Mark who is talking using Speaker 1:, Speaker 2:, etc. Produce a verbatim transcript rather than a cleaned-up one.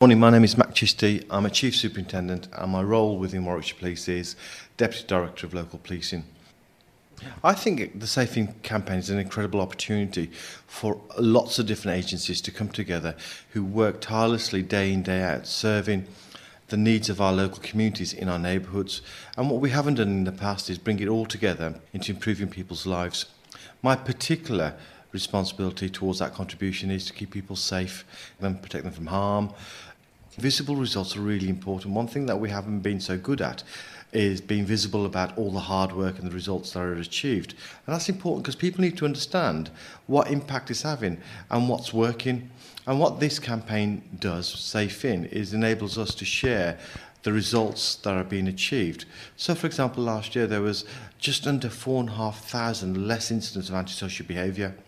Speaker 1: Morning, my name is Matt Chisty. I'm a Chief Superintendent and my role within Warwickshire Police is Deputy Director of Local Policing. I think the Safe In campaign is an incredible opportunity for lots of different agencies to come together who work tirelessly day in, day out, serving the needs of our local communities in our neighbourhoods. And what we haven't done in the past is bring it all together into improving people's lives. My particular responsibility towards that contribution is to keep people safe and protect them from harm. Visible results are really important. One thing that we haven't been so good at is being visible about all the hard work and the results that are achieved. And that's important because people need to understand what impact it's having and what's working. And what this campaign does, Safe In, is enables us to share the results that are being achieved. So, for example, last year there was just under four and a half thousand less incidents of antisocial behaviour.